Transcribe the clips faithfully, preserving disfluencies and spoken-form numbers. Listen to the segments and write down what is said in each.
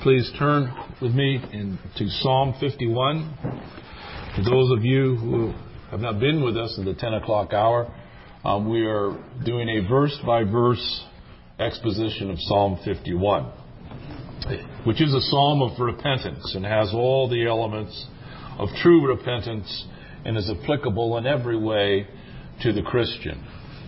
please turn with me into Psalm fifty-one. For those of you who have not been with us at the ten o'clock hour, um, we are doing a verse-by-verse exposition of Psalm fifty-one, which is a psalm of repentance and has all the elements of true repentance and is applicable in every way to the Christian.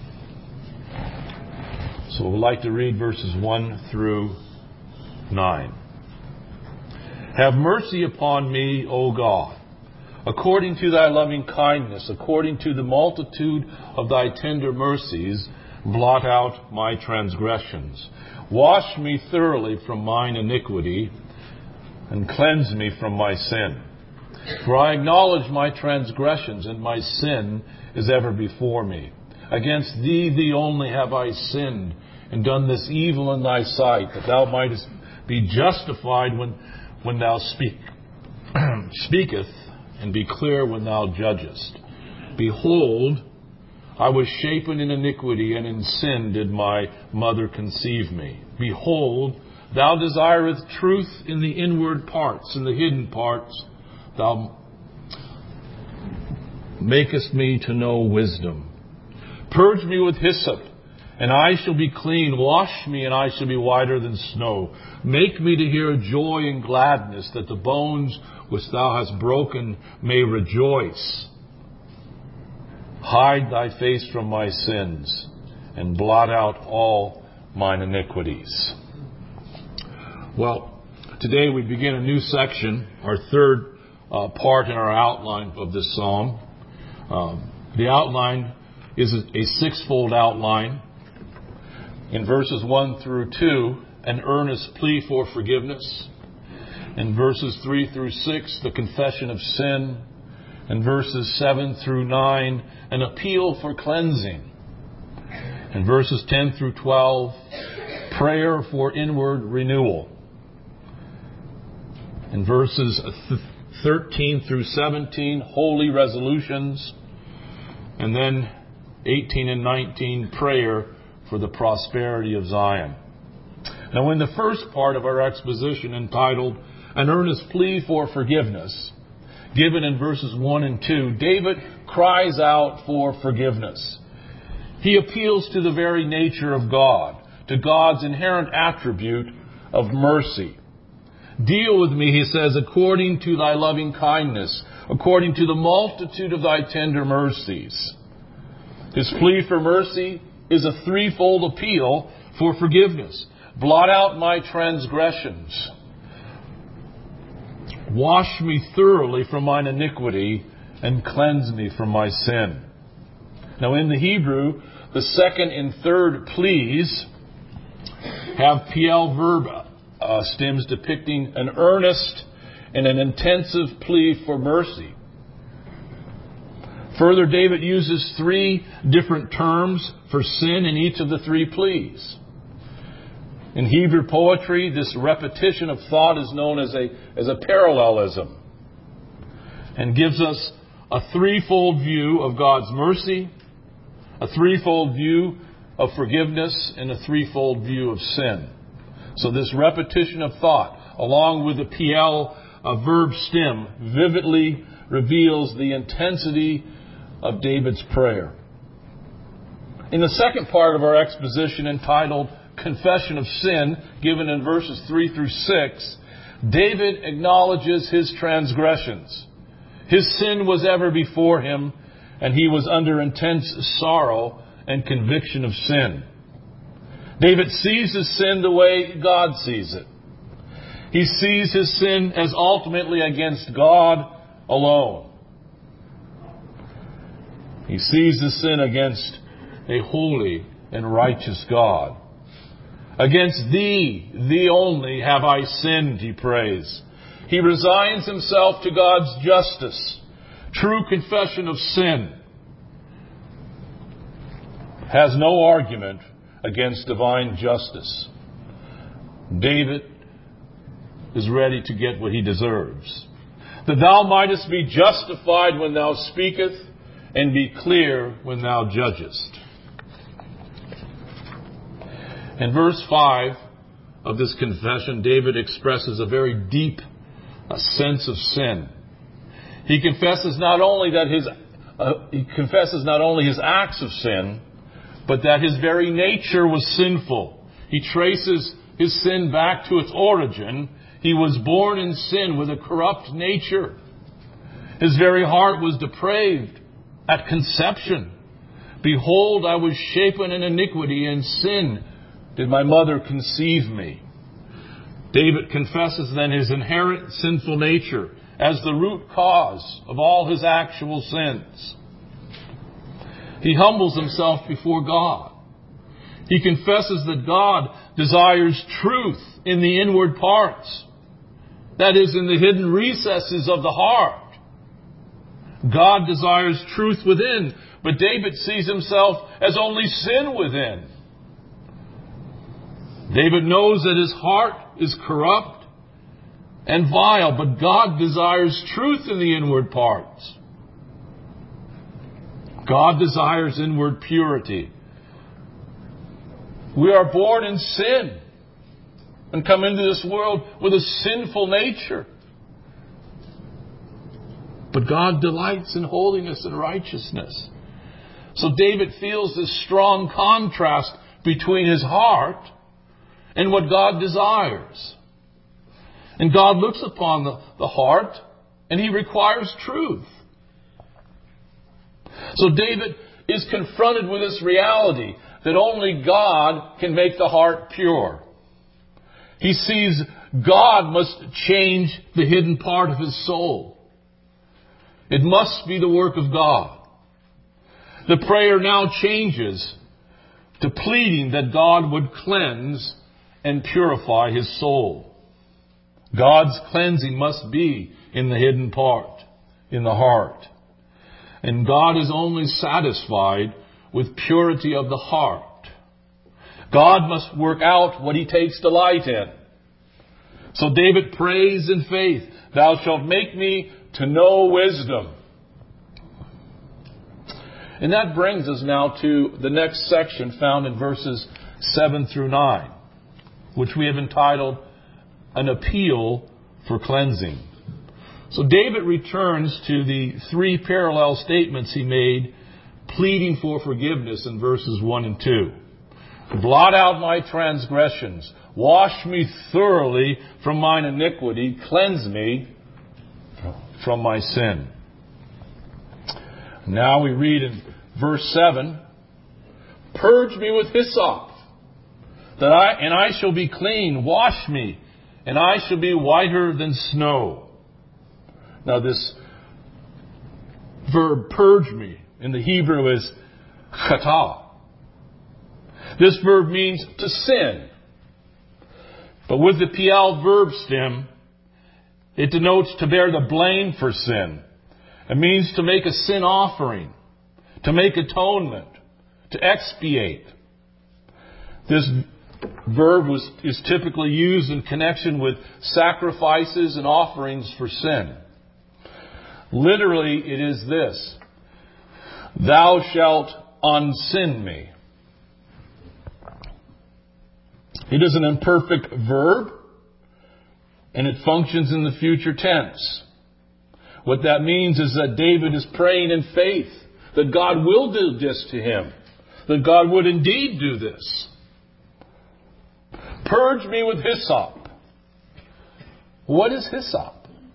So we'd like to read verses one through nine. Have mercy upon me, O God, according to thy loving kindness, according to the multitude of thy tender mercies, blot out my transgressions. Wash me thoroughly from mine iniquity, and cleanse me from my sin. For I acknowledge my transgressions, and my sin is ever before me. Against thee, thee only have I sinned, and done this evil in thy sight, that thou mightest be justified when, when thou speak, speaketh, and be clear when thou judgest. Behold, I was shapen in iniquity, and in sin did my mother conceive me. Behold, thou desirest truth in the inward parts, in the hidden parts. Thou makest me to know wisdom. Purge me with hyssop, and I shall be clean. Wash me, and I shall be whiter than snow. Make me to hear joy and gladness, that the bones which thou hast broken may rejoice. Hide thy face from my sins, and blot out all mine iniquities. Well, today we begin a new section, our third uh, part in our outline of this psalm. Um, the outline is a, a sixfold outline. In verses one through two, an earnest plea for forgiveness. In verses three through six, the confession of sin. In verses seven through nine, an appeal for cleansing. In verses ten through twelve, prayer for inward renewal. In verses thirteen through seventeen, holy resolutions. And then eighteen and nineteen, prayer for the prosperity of Zion. Now, in the first part of our exposition entitled An Earnest Plea for Forgiveness, given in verses one and two, David cries out for forgiveness. He appeals to the very nature of God, to God's inherent attribute of mercy. Deal with me, he says, according to thy loving kindness, according to the multitude of thy tender mercies. His plea for mercy is a threefold appeal for forgiveness. Blot out my transgressions. Wash me thoroughly from mine iniquity, and cleanse me from my sin. Now in the Hebrew, the second and third pleas have P L verb uh, stems depicting an earnest and an intensive plea for mercy. Further, David uses three different terms for sin in each of the three pleas. In Hebrew poetry, this repetition of thought is known as a, as a parallelism and gives us a threefold view of God's mercy, a threefold view of forgiveness, and a threefold view of sin. So this repetition of thought, along with the P L uh, verb stem, vividly reveals the intensity of David's prayer. In the second part of our exposition entitled Confession of Sin, given in verses three through six, David acknowledges his transgressions. His sin was ever before him, and he was under intense sorrow and conviction of sin. David sees his sin the way God sees it. He sees his sin as ultimately against God alone. He sees his sin against a holy and righteous God. Against thee, thee only, have I sinned, he prays. He resigns himself to God's justice. True confession of sin has no argument against divine justice. David is ready to get what he deserves. That thou mightest be justified when thou speakest, and be clear when thou judgest. In verse five of this confession, David expresses a very deep a sense of sin. He confesses not only that his uh, he confesses not only his acts of sin, but that his very nature was sinful. He traces his sin back to its origin. He was born in sin with a corrupt nature. His very heart was depraved at conception. Behold, I was shapen in iniquity, and sin did my mother conceive me. David confesses then his inherent sinful nature as the root cause of all his actual sins. He humbles himself before God. He confesses that God desires truth in the inward parts. That is, in the hidden recesses of the heart. God desires truth within, but David sees himself as only sin within. David knows that his heart is corrupt and vile, but God desires truth in the inward parts. God desires inward purity. We are born in sin and come into this world with a sinful nature. But God delights in holiness and righteousness. So David feels this strong contrast between his heart and what God desires. And God looks upon the, the heart and He requires truth. So David is confronted with this reality that only God can make the heart pure. He sees God must change the hidden part of his soul. It must be the work of God. The prayer now changes to pleading that God would cleanse and purify his soul. God's cleansing must be in the hidden part, in the heart. And God is only satisfied with purity of the heart. God must work out what He takes delight in. So David prays in faith, "Thou shalt make me to know wisdom." And that brings us now to the next section found in verses seven through nine, which we have entitled, "An Appeal for Cleansing." So David returns to the three parallel statements he made, pleading for forgiveness in verses one and two. "Blot out my transgressions. Wash me thoroughly from mine iniquity. Cleanse me from my sin." Now we read in verse seven, "Purge me with hyssop, that I and I shall be clean. Wash me, and I shall be whiter than snow." Now this verb, "purge me," in the Hebrew is chata. This verb means to sin. But with the pial verb stem, it denotes to bear the blame for sin. It means to make a sin offering, to make atonement, to expiate. This verb was, is typically used in connection with sacrifices and offerings for sin. Literally, it is this: "Thou shalt unsin me." It is an imperfect verb, and it functions in the future tense. What that means is that David is praying in faith that God will do this to him, that God would indeed do this. "Purge me with hyssop." What is hyssop?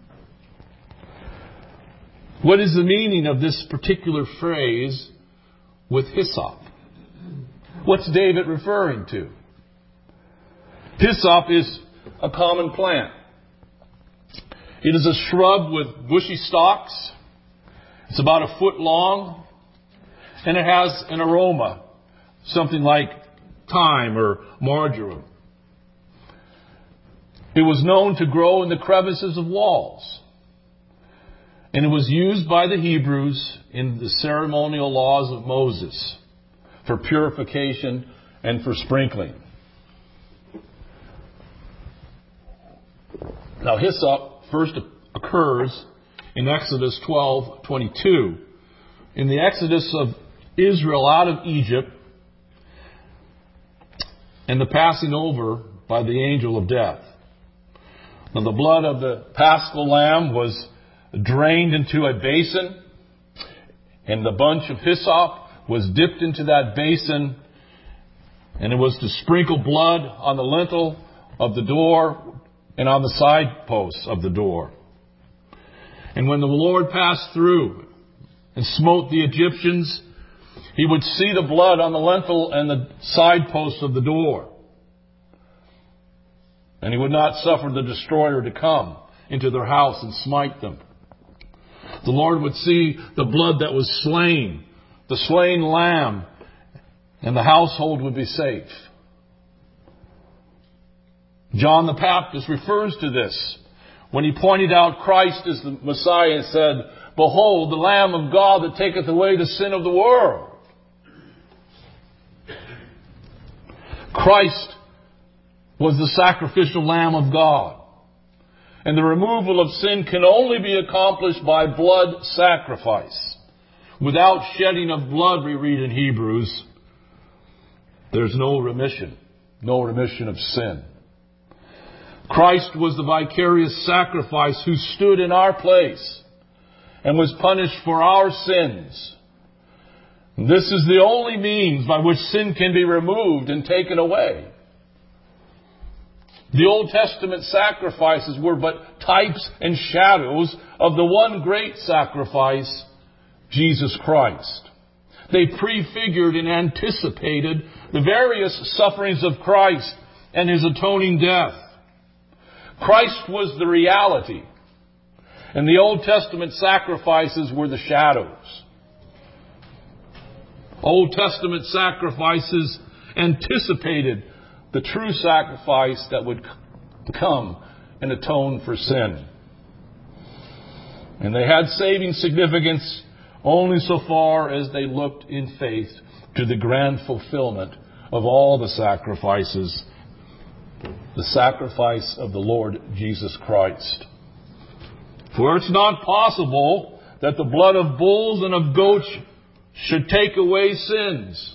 What is the meaning of this particular phrase, "with hyssop"? What's David referring to? Hyssop is a common plant. It is a shrub with bushy stalks. It's about a foot long, and it has an aroma, something like thyme or marjoram. It was known to grow in the crevices of walls, and it was used by the Hebrews in the ceremonial laws of Moses for purification and for sprinkling. Now, hyssop first occurs in Exodus twelve twenty-two. In the exodus of Israel out of Egypt and the passing over by the angel of death. Now the blood of the Paschal lamb was drained into a basin, and the bunch of hyssop was dipped into that basin, and it was to sprinkle blood on the lintel of the door and on the side posts of the door. And when the Lord passed through and smote the Egyptians, he would see the blood on the lintel and the side posts of the door. And he would not suffer the destroyer to come into their house and smite them. The Lord would see the blood that was slain, the slain lamb, and the household would be safe. John the Baptist refers to this when he pointed out Christ as the Messiah and said, "Behold, the Lamb of God that taketh away the sin of the world." Christ was the sacrificial Lamb of God. And the removal of sin can only be accomplished by blood sacrifice. Without shedding of blood, we read in Hebrews, there's no remission, no remission of sin. Christ was the vicarious sacrifice who stood in our place and was punished for our sins. This is the only means by which sin can be removed and taken away. The Old Testament sacrifices were but types and shadows of the one great sacrifice, Jesus Christ. They prefigured and anticipated the various sufferings of Christ and His atoning death. Christ was the reality, and the Old Testament sacrifices were the shadows. Old Testament sacrifices anticipated the true sacrifice that would come and atone for sin. And they had saving significance only so far as they looked in faith to the grand fulfillment of all the sacrifices, the sacrifice of the Lord Jesus Christ. For it's not possible that the blood of bulls and of goats should take away sins.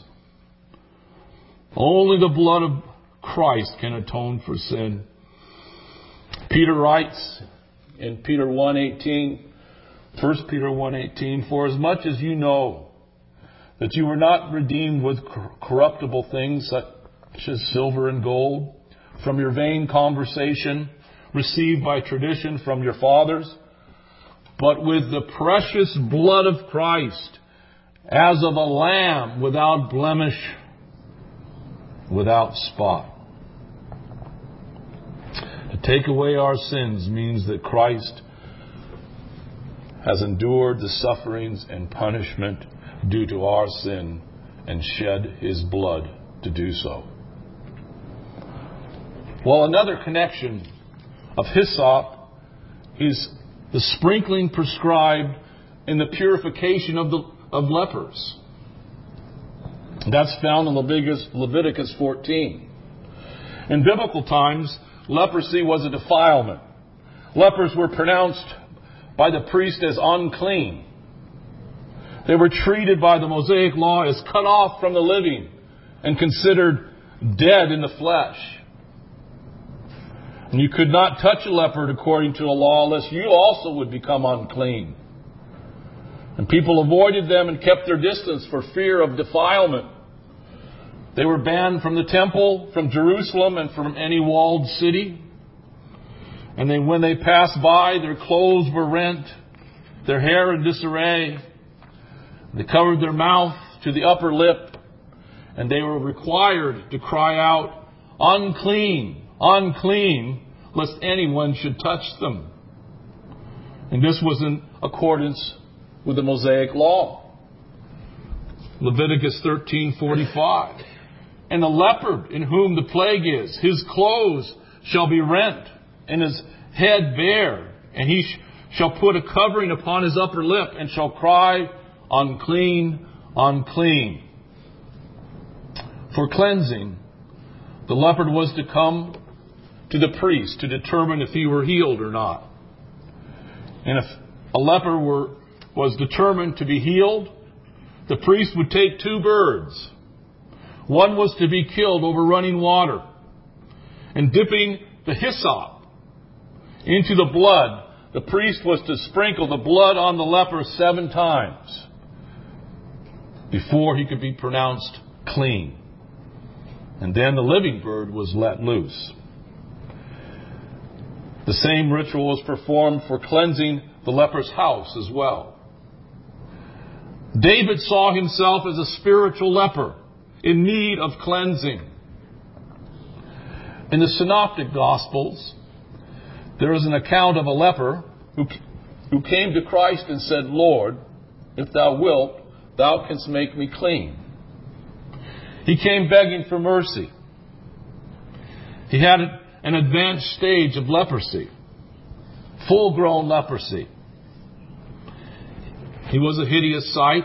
Only the blood of Christ can atone for sin. Peter writes in Peter one eighteen, First Peter one eighteen, "For as much as you know that you were not redeemed with corruptible things such as silver and gold from your vain conversation received by tradition from your fathers, but with the precious blood of Christ, as of a lamb without blemish, without spot." To take away our sins means that Christ has endured the sufferings and punishment due to our sin and shed His blood to do so. Well, another connection of hyssop is the sprinkling prescribed in the purification of the of lepers. That's found in Leviticus, Leviticus fourteen. In biblical times, leprosy was a defilement. Lepers were pronounced by the priest as unclean. They were treated by the Mosaic law as cut off from the living and considered dead in the flesh. And you could not touch a leper according to the law unless you also would become unclean. And people avoided them and kept their distance for fear of defilement. They were banned from the temple, from Jerusalem, and from any walled city. And then when they passed by, their clothes were rent, their hair in disarray. They covered their mouth to the upper lip, and they were required to cry out, "Unclean, unclean," lest anyone should touch them. And this was in accordance with the Mosaic law. Leviticus thirteen forty-five. "And the leper in whom the plague is, his clothes shall be rent, and his head bare, and he sh- shall put a covering upon his upper lip, and shall cry, Unclean, unclean." For cleansing, the leopard was to come to the priest to determine if he were healed or not. And if a leper were, was determined to be healed, the priest would take two birds. One was to be killed over running water, and dipping the hyssop into the blood, the priest was to sprinkle the blood on the leper seven times before he could be pronounced clean. And then the living bird was let loose. The same ritual was performed for cleansing the leper's house as well. David saw himself as a spiritual leper in need of cleansing. In the Synoptic Gospels, there is an account of a leper who, who came to Christ and said, "Lord, if thou wilt, thou canst make me clean." He came begging for mercy. He had an advanced stage of leprosy, full-grown leprosy. He was a hideous sight.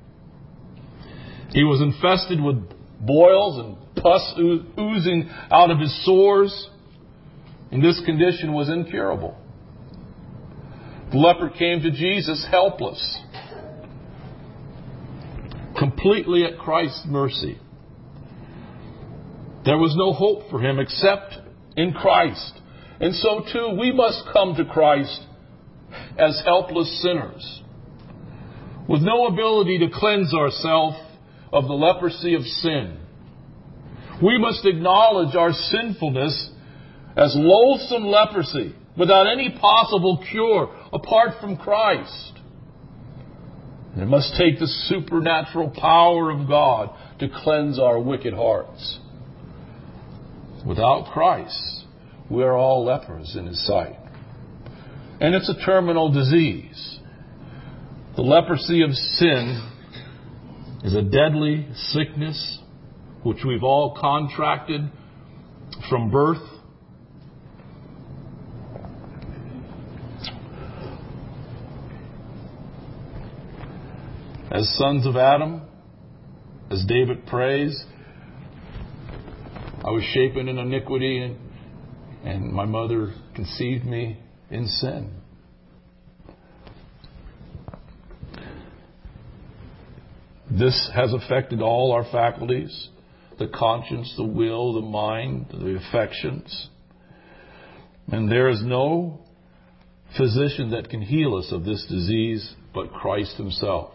He was infested with boils and pus oozing out of his sores, and this condition was incurable. The leper came to Jesus helpless, completely at Christ's mercy. There was no hope for him except in Christ. And so too, we must come to Christ as helpless sinners, with no ability to cleanse ourselves of the leprosy of sin. We must acknowledge our sinfulness as loathsome leprosy, without any possible cure apart from Christ. It must take the supernatural power of God to cleanse our wicked hearts. Without Christ, we are all lepers in His sight. And it's a terminal disease. The leprosy of sin is a deadly sickness which we've all contracted from birth. As sons of Adam, as David prays, I was shapen in iniquity, and, and my mother conceived me in sin. This has affected all our faculties, the conscience, the will, the mind, the affections. And there is no physician that can heal us of this disease but Christ Himself.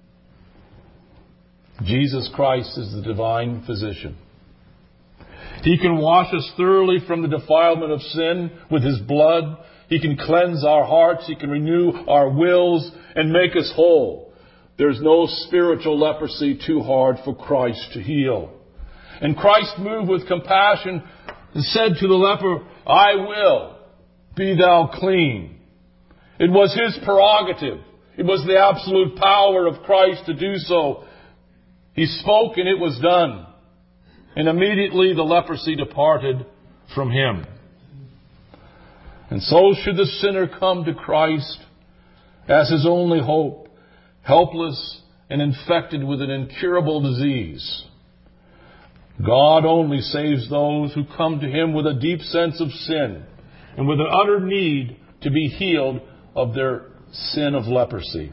Jesus Christ is the divine physician. He can wash us thoroughly from the defilement of sin with His blood. He can cleanse our hearts. He can renew our wills and make us whole. There's no spiritual leprosy too hard for Christ to heal. And Christ moved with compassion and said to the leper, "I will, be thou clean." It was His prerogative. It was the absolute power of Christ to do so. He spoke and it was done. And immediately the leprosy departed from him. And so should the sinner come to Christ as his only hope, helpless and infected with an incurable disease. God only saves those who come to Him with a deep sense of sin and with an utter need to be healed of their sin of leprosy,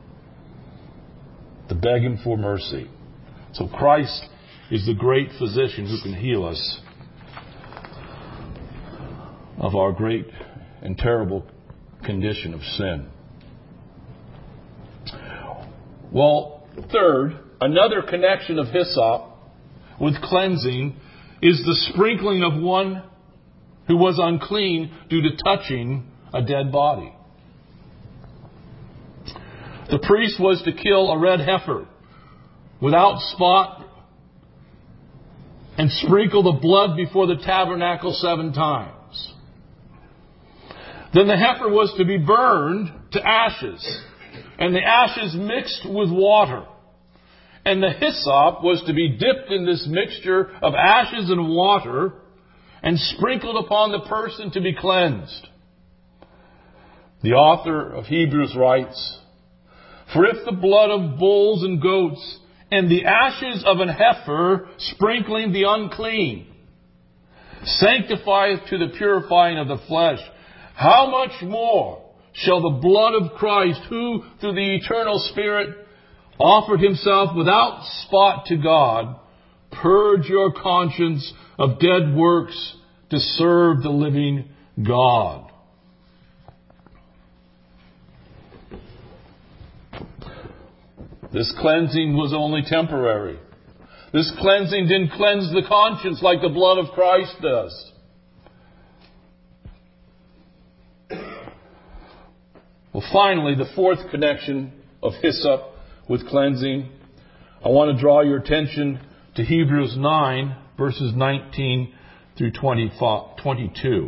to beg Him for mercy. So Christ is the great physician who can heal us of our great and terrible condition of sin. Well, third, another connection of hyssop with cleansing is the sprinkling of one who was unclean due to touching a dead body. The priest was to kill a red heifer without spot and sprinkle the blood before the tabernacle seven times. Then the heifer was to be burned to ashes, and the ashes mixed with water. And the hyssop was to be dipped in this mixture of ashes and water and sprinkled upon the person to be cleansed. The author of Hebrews writes, "For if the blood of bulls and goats and the ashes of an heifer sprinkling the unclean sanctifieth to the purifying of the flesh, how much more shall the blood of Christ, who through the eternal Spirit offered Himself without spot to God, purge your conscience of dead works to serve the living God. This cleansing was only temporary. This cleansing didn't cleanse the conscience like the blood of Christ does. Well, finally, the fourth connection of hyssop with cleansing, I want to draw your attention to Hebrews nine, verses nineteen through twenty-two.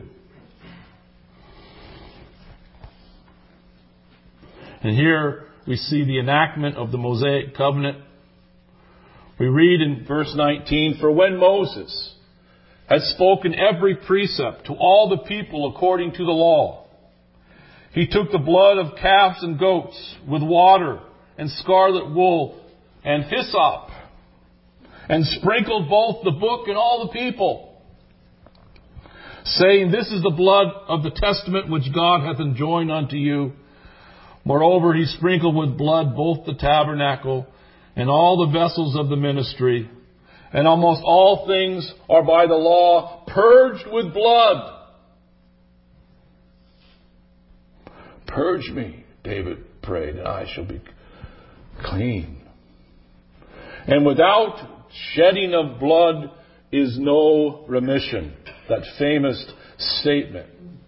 And here we see the enactment of the Mosaic covenant. We read in verse nineteen, "For when Moses had spoken every precept to all the people according to the law, he took the blood of calves and goats with water and scarlet wool and hyssop, and sprinkled both the book and all the people, saying, This is the blood of the testament which God hath enjoined unto you. Moreover, he sprinkled with blood both the tabernacle and all the vessels of the ministry. And almost all things are by the law purged with blood." Purge me, David prayed, and I shall be clean. And without shedding of blood is no remission. That famous statement.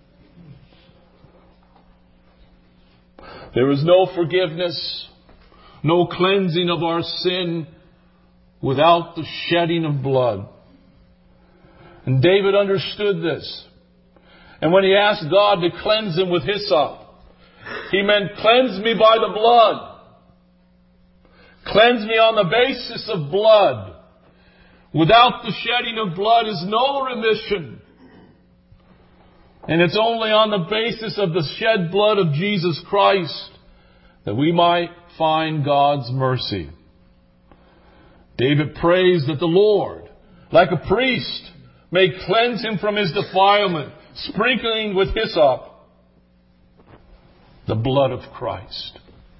There is no forgiveness, no cleansing of our sin without the shedding of blood. And David understood this. And when he asked God to cleanse him with hyssop, he meant cleanse me by the blood. Cleanse me on the basis of blood. Without the shedding of blood is no remission. And it's only on the basis of the shed blood of Jesus Christ that we might find God's mercy. David prays that the Lord, like a priest, may cleanse him from his defilement, sprinkling with hyssop the blood of Christ.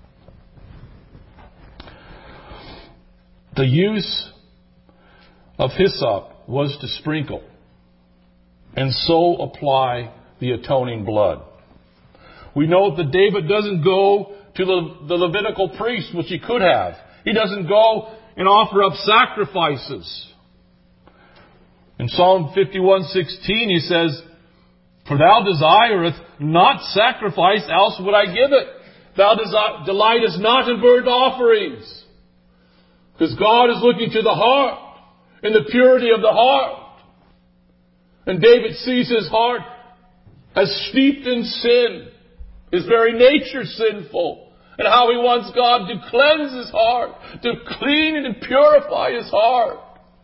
The use of hyssop was to sprinkle and so apply the atoning blood. We note that David doesn't go to the, the Levitical priest, which he could have. He doesn't go and offer up sacrifices. In Psalm fifty-one sixteen he says, "For thou desireth not sacrifice, else would I give it. Thou desi- delightest not in burnt offerings." Because God is looking to the heart, in the purity of the heart. And David sees his heart as steeped in sin. His very nature sinful. And how he wants God to cleanse his heart, to clean and purify his heart.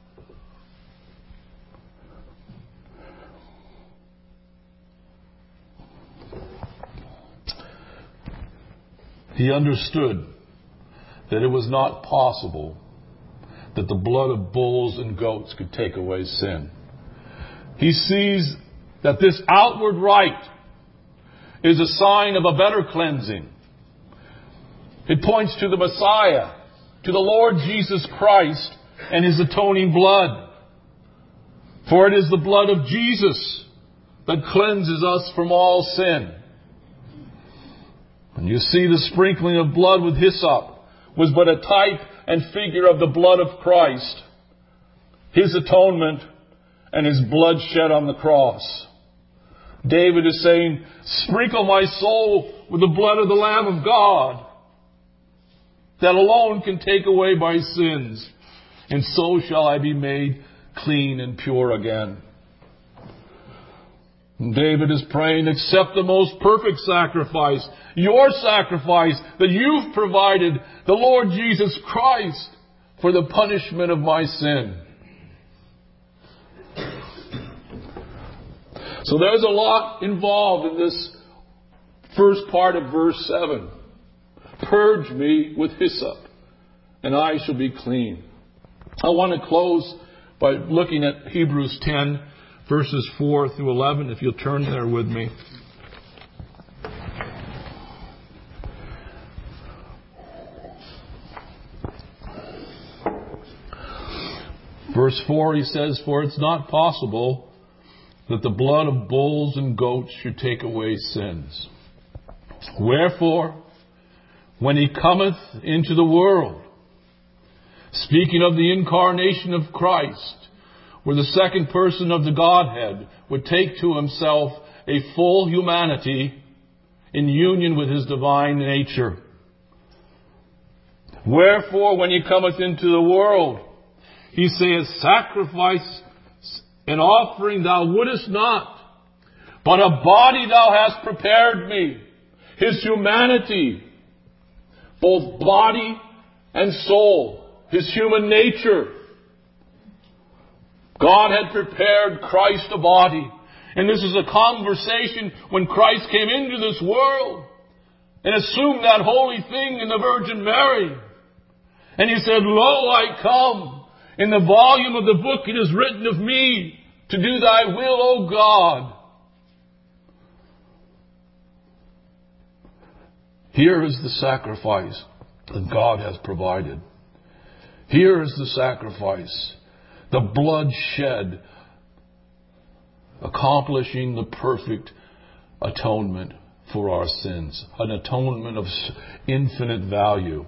He understood that it was not possible that the blood of bulls and goats could take away sin. He sees that this outward rite is a sign of a better cleansing. It points to the Messiah, to the Lord Jesus Christ and His atoning blood. For it is the blood of Jesus that cleanses us from all sin. And you see the sprinkling of blood with hyssop was but a type and figure of the blood of Christ, His atonement, and His blood shed on the cross. David is saying, sprinkle my soul with the blood of the Lamb of God, that alone can take away my sins, and so shall I be made clean and pure again. And David is praying, accept the most perfect sacrifice, your sacrifice that you've provided, the Lord Jesus Christ, for the punishment of my sin. So there's a lot involved in this first part of verse seven. Purge me with hyssop, and I shall be clean. I want to close by looking at Hebrews ten, verses four through eleven, if you'll turn there with me. Verse four, he says, for it's not possible that the blood of bulls and goats should take away sins. Wherefore, when he cometh into the world, speaking of the incarnation of Christ, where the second person of the Godhead would take to himself a full humanity in union with his divine nature. Wherefore, when he cometh into the world, he saith, sacrifice and offering thou wouldest not, but a body thou hast prepared me. His humanity, both body and soul, his human nature. God had prepared Christ a body. And this is a conversation when Christ came into this world and assumed that holy thing in the Virgin Mary. And he said, Lo, I come. In the volume of the book it is written of me to do thy will, O God. Here is the sacrifice that God has provided. Here is the sacrifice. The blood shed, accomplishing the perfect atonement for our sins. An atonement of infinite value.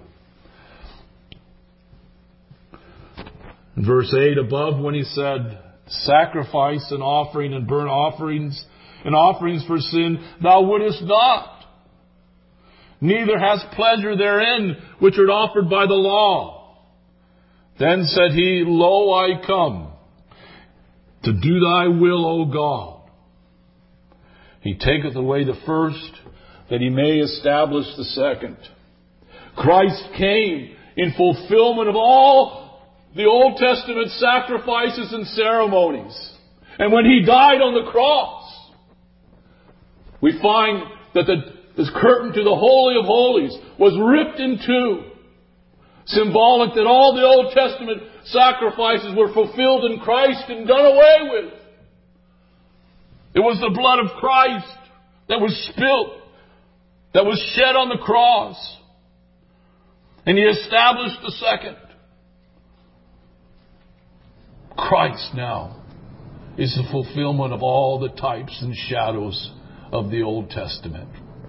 In verse eight above, when he said, sacrifice and offering and burnt offerings and offerings for sin, thou wouldest not. Neither hast pleasure therein, which are offered by the law. Then said he, Lo, I come to do thy will, O God. He taketh away the first, that he may establish the second. Christ came in fulfillment of all the Old Testament sacrifices and ceremonies. And when he died on the cross, we find that the, this curtain to the Holy of Holies was ripped in two. Symbolic that all the Old Testament sacrifices were fulfilled in Christ and done away with. It was the blood of Christ that was spilt, that was shed on the cross. And he established the second. Christ now is the fulfillment of all the types and shadows of the Old Testament.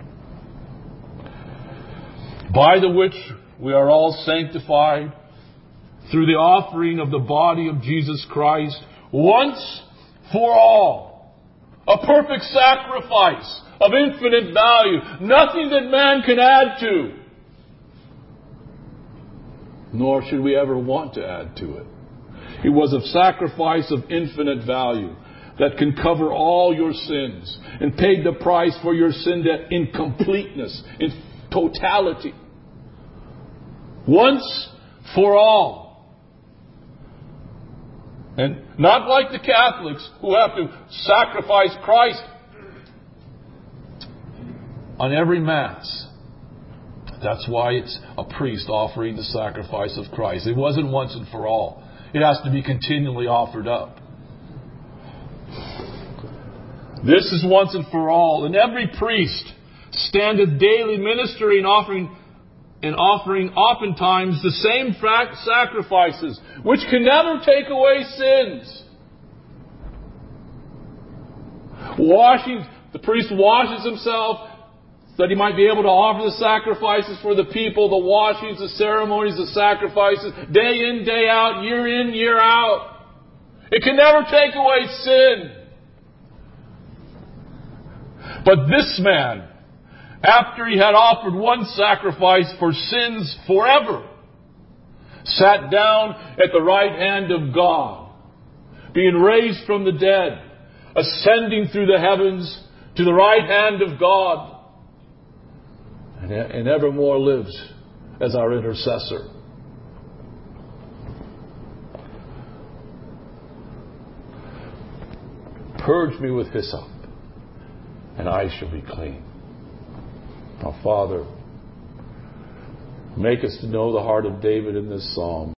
By the which we are all sanctified through the offering of the body of Jesus Christ once for all. A perfect sacrifice of infinite value. Nothing that man can add to. Nor should we ever want to add to it. It was a sacrifice of infinite value that can cover all your sins and paid the price for your sin debt in completeness, in totality. Once for all. And not like the Catholics who have to sacrifice Christ on every Mass. That's why it's a priest offering the sacrifice of Christ. It wasn't once and for all. It has to be continually offered up. This is once and for all. And every priest standeth daily ministering, offering and offering oftentimes the same sacrifices, which can never take away sins. Washing, the priest washes himself so that he might be able to offer the sacrifices for the people, the washings, the ceremonies, the sacrifices, day in, day out, year in, year out. It can never take away sin. But this man, after he had offered one sacrifice for sins forever, sat down at the right hand of God, being raised from the dead, ascending through the heavens to the right hand of God, and evermore lives as our intercessor. Purge me with hyssop, and I shall be clean. Now, Father, make us to know the heart of David in this psalm.